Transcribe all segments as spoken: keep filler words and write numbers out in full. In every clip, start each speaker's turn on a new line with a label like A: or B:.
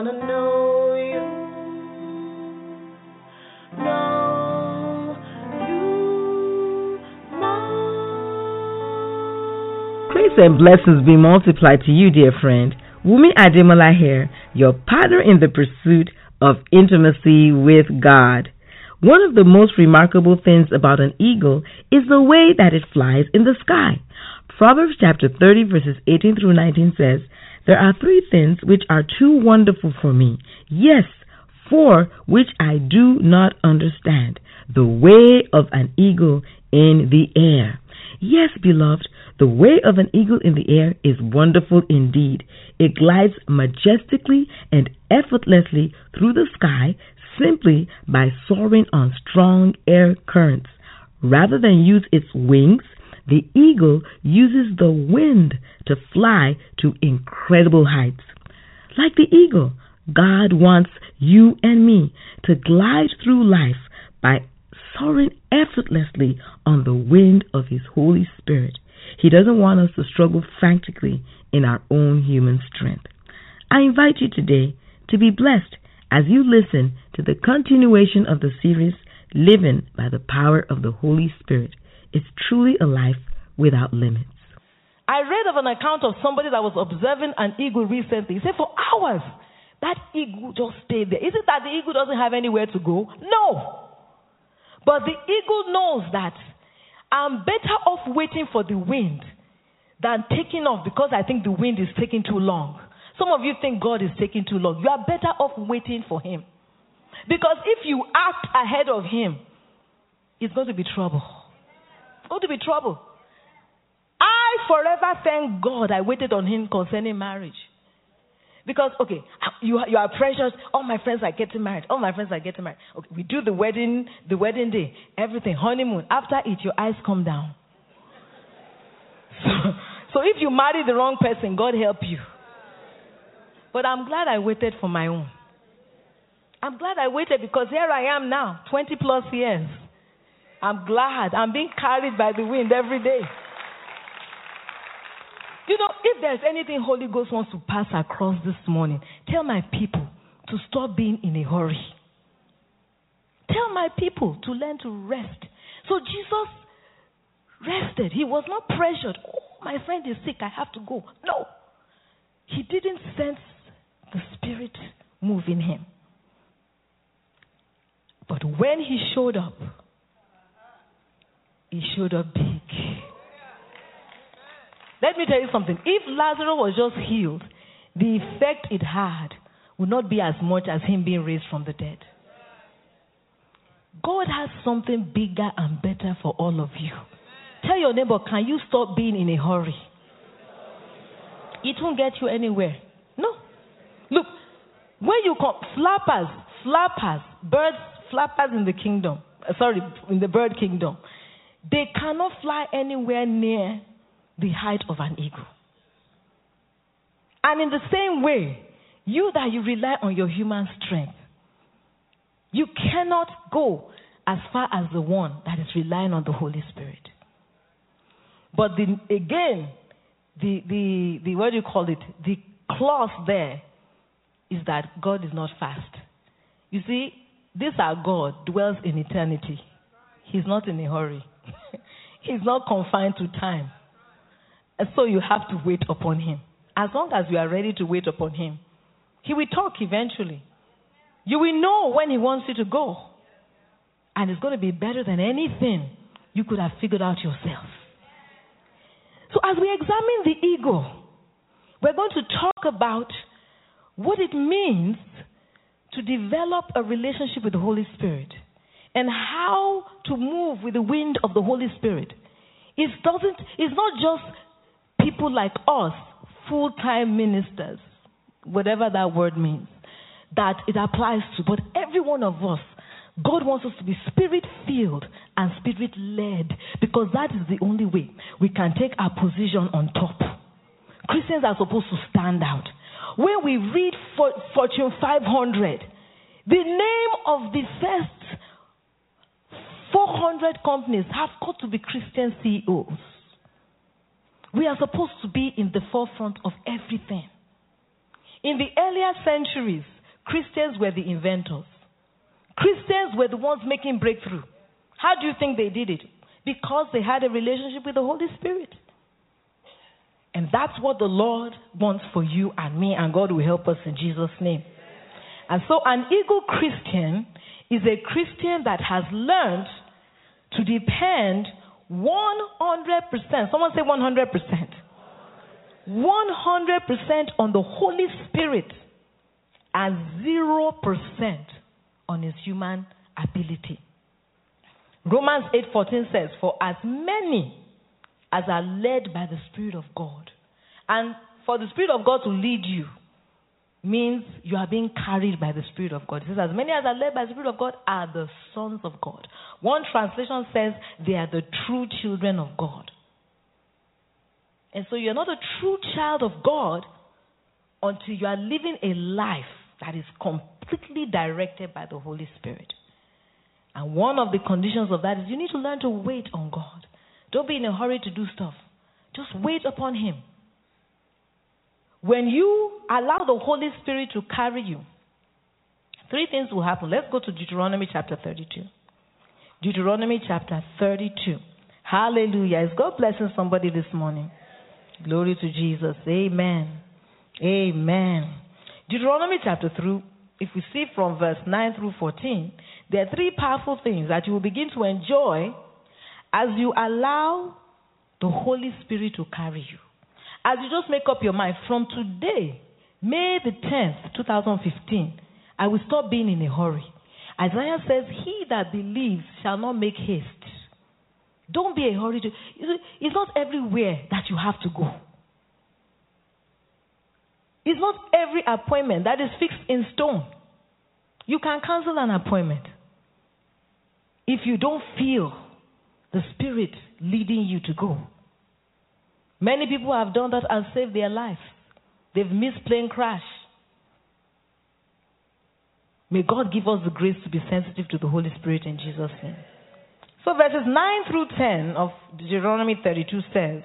A: wanna know you. Know you more.
B: Grace and blessings be multiplied to you, dear friend. Wumi Ademola here, your partner in the pursuit of intimacy with God. One of the most remarkable things about an eagle is the way that it flies in the sky. Proverbs chapter thirty verses eighteen through nineteen says, "There are three things which are too wonderful for me, yes, four which I do not understand. The way of an eagle in the air." Yes, beloved, the way of an eagle in the air is wonderful indeed. It glides majestically and effortlessly through the sky simply by soaring on strong air currents. Rather than use its wings, the eagle uses the wind to fly to incredible heights. Like the eagle, God wants you and me to glide through life by soaring effortlessly on the wind of His Holy Spirit. He doesn't want us to struggle frantically in our own human strength. I invite you today to be blessed as you listen to the continuation of the series, Living by the Power of the Holy Spirit. It's truly a life without limits.
A: I read of an account of somebody that was observing an eagle recently. He said for hours, that eagle just stayed there. Is it that the eagle doesn't have anywhere to go? No. But the eagle knows that I'm better off waiting for the wind than taking off because I think the wind is taking too long. Some of you think God is taking too long. You are better off waiting for Him. Because if you act ahead of Him, it's going to be trouble. It's going to be trouble. I forever thank God I waited on Him concerning marriage. Because, okay, you, you are precious. All my friends are getting married. All my friends are getting married. Okay, we do the wedding, the wedding day, everything, honeymoon. After it, your eyes come down. So, so if you marry the wrong person, God help you. But I'm glad I waited for my own. I'm glad I waited because here I am now, twenty plus years. I'm glad. I'm being carried by the wind every day. You know, if there's anything Holy Ghost wants to pass across this morning, tell my people to stop being in a hurry. Tell my people to learn to rest. So Jesus rested. He was not pressured. Oh, my friend is sick, I have to go. No. He didn't sense the Spirit move in him. But when he showed up, he showed up big. Let me tell you something. If Lazarus was just healed, the effect it had would not be as much as him being raised from the dead. God has something bigger and better for all of you. Tell your neighbor, can you stop being in a hurry? It won't get you anywhere. No. Look, when you come, flappers, flappers, birds, flappers in the kingdom, uh, sorry, in the bird kingdom, they cannot fly anywhere near the height of an eagle. And in the same way, you that you rely on your human strength, you cannot go as far as the one that is relying on the Holy Spirit. But the, again, the, the, the, what do you call it? The clause there is that God is not fast. You see, this our God dwells in eternity. He's not in a hurry. He's not confined to time. And so you have to wait upon Him. As long as you are ready to wait upon Him, He will talk eventually. You will know when He wants you to go. And it's going to be better than anything you could have figured out yourself. So as we examine the eagle, we're going to talk about what it means to develop a relationship with the Holy Spirit and how to move with the wind of the Holy Spirit. It doesn't, it's not just people like us, full-time ministers, whatever that word means, that it applies to, but every one of us. God wants us to be spirit-filled and spirit-led because that is the only way we can take our position on top. Christians are supposed to stand out. When we read Fortune five hundred, the name of the first four hundred companies have got to be Christian C E Os. We are supposed to be in the forefront of everything. In the earlier centuries, Christians were the inventors. Christians were the ones making breakthrough. How do you think they did it? Because they had a relationship with the Holy Spirit. And that's what the Lord wants for you and me, and God will help us in Jesus' name. And so an eagle Christian is a Christian that has learned to depend one hundred percent, someone say one hundred percent, one hundred percent on the Holy Spirit and zero percent on his human ability. Romans eight fourteen says, for as many as are led by the Spirit of God. And for the Spirit of God to lead you means you are being carried by the Spirit of God. It says, as many as are led by the Spirit of God are the sons of God. One translation says they are the true children of God. And so you're not a true child of God until you are living a life that is completely directed by the Holy Spirit. And one of the conditions of that is you need to learn to wait on God. Don't be in a hurry to do stuff. Just wait upon Him. When you allow the Holy Spirit to carry you, three things will happen. Let's go to Deuteronomy chapter thirty-two. Deuteronomy chapter thirty-two. Hallelujah. Is God blessing somebody this morning? Glory to Jesus. Amen. Amen. Deuteronomy chapter three, if we see from verse nine through fourteen, there are three powerful things that you will begin to enjoy as you allow the Holy Spirit to carry you. As you just make up your mind, from today, May the tenth, twenty fifteen, I will stop being in a hurry. Isaiah says, he that believes shall not make haste. Don't be a hurry. To, it's not everywhere that you have to go. It's not every appointment that is fixed in stone. You can cancel an appointment if you don't feel the Spirit leading you to go. Many people have done that and saved their lives. They've missed plane crash. May God give us the grace to be sensitive to the Holy Spirit in Jesus' name. So verses nine through ten of Deuteronomy thirty-two says,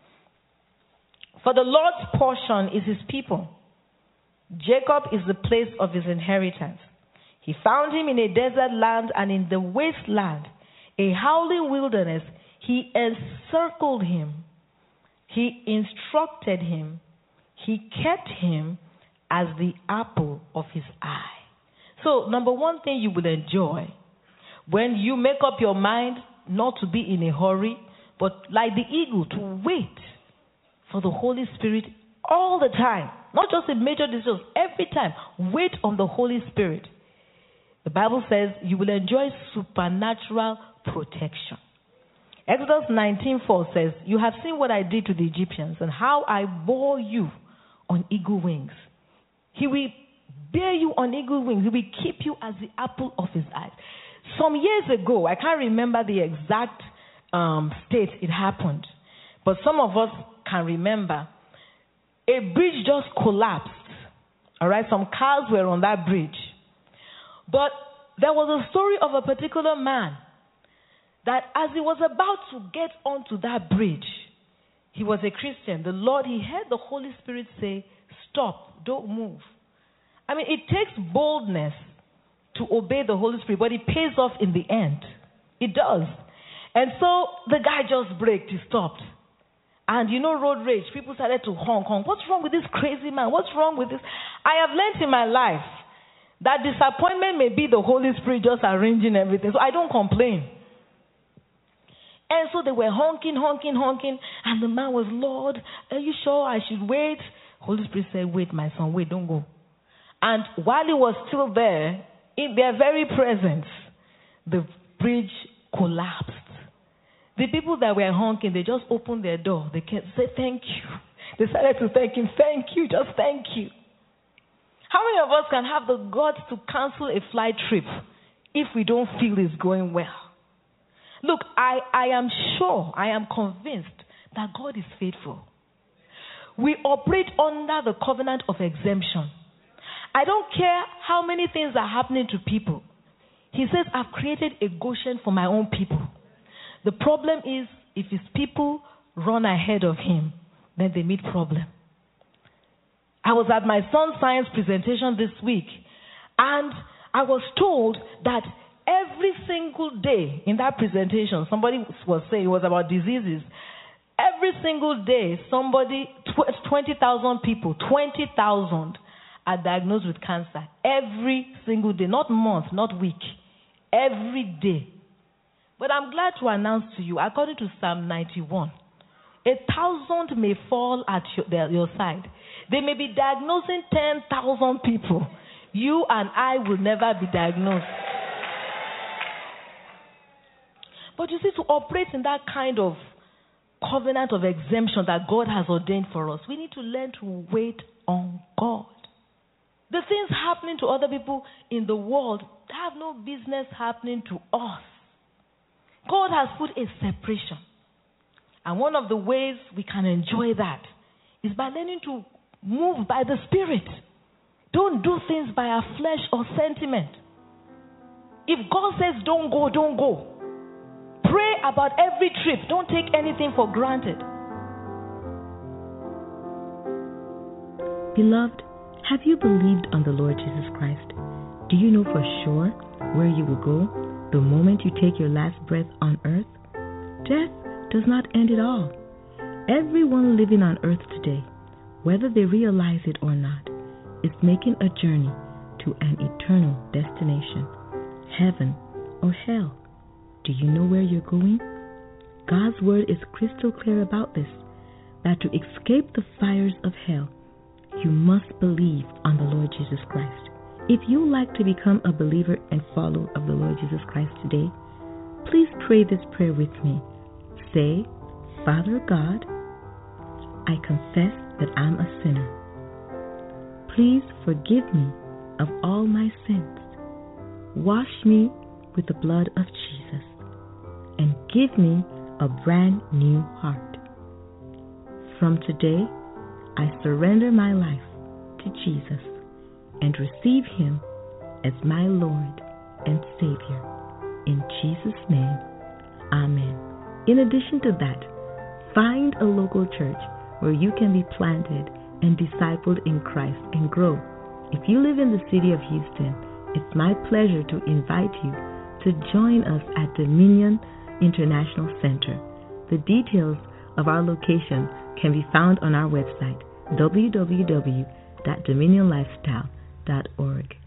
A: for the Lord's portion is his people. Jacob is the place of his inheritance. He found him in a desert land and in the wasteland, a howling wilderness. He encircled him. He instructed him. He kept him as the apple of his eye. So, number one thing you will enjoy when you make up your mind not to be in a hurry, but like the eagle, to wait for the Holy Spirit all the time. Not just in major decisions, every time. Wait on the Holy Spirit. The Bible says you will enjoy supernatural protection. Exodus nineteen four says, you have seen what I did to the Egyptians and how I bore you on eagle wings. He will bear you on eagle wings. He will keep you as the apple of his eyes. Some years ago, I can't remember the exact um, state it happened, but some of us can remember, a bridge just collapsed. All right, some cars were on that bridge. But there was a story of a particular man that as he was about to get onto that bridge, he was a Christian. The Lord, he heard the Holy Spirit say, stop, don't move. I mean, it takes boldness to obey the Holy Spirit, but it pays off in the end. It does. And so the guy just braked, he stopped. And you know, road rage, people started to honk, honk. What's wrong with this crazy man? What's wrong with this? I have learned in my life that disappointment may be the Holy Spirit just arranging everything. So I don't complain. And so they were honking, honking, honking. And the man was, Lord, are you sure I should wait? Holy Spirit said, wait, my son, wait, don't go. And while he was still there, in their very presence, the bridge collapsed. The people that were honking, they just opened their door. They can say, thank you. They started to thank him, thank you, just thank you. How many of us can have the guts to cancel a flight trip if we don't feel it's going well? Look, I, I am sure, I am convinced that God is faithful. We operate under the covenant of exemption. I don't care how many things are happening to people. He says, I've created a Goshen for my own people. The problem is, if his people run ahead of him, then they meet problem. I was at my son's science presentation this week, And I was told that every single day in that presentation, somebody was saying it was about diseases. Every single day, somebody, twenty thousand people, twenty thousand are diagnosed with cancer. Every single day, not month, not week, every day. But I'm glad to announce to you, according to Psalm ninety-one, a thousand may fall at your, their, your side. They may be diagnosing ten thousand people. You and I will never be diagnosed. But you see, to operate in that kind of covenant of exemption that God has ordained for us, we need to learn to wait on God. The things happening to other people in the world have no business happening to us. God has put a separation. And one of the ways we can enjoy that is by learning to move by the Spirit. Don't do things by our flesh or sentiment. If God says don't go, don't go. Pray about every trip. Don't take anything for granted.
B: Beloved, have you believed on the Lord Jesus Christ? Do you know for sure where you will go the moment you take your last breath on earth? Death does not end at all. Everyone living on earth today, whether they realize it or not, is making a journey to an eternal destination, heaven or hell. Do you know where you're going? God's word is crystal clear about this, that to escape the fires of hell, you must believe on the Lord Jesus Christ. If you like to become a believer and follower of the Lord Jesus Christ today, please pray this prayer with me. Say, Father God, I confess that I'm a sinner. Please forgive me of all my sins. Wash me with the blood of Jesus and give me a brand new heart. From today, I surrender my life to Jesus and receive Him as my Lord and Savior. In Jesus' name, Amen. In addition to that, find a local church where you can be planted and discipled in Christ and grow. If you live in the city of Houston, it's my pleasure to invite you to join us at Dominion International Center. The details of our location can be found on our website, w w w dot dominion lifestyle dot org.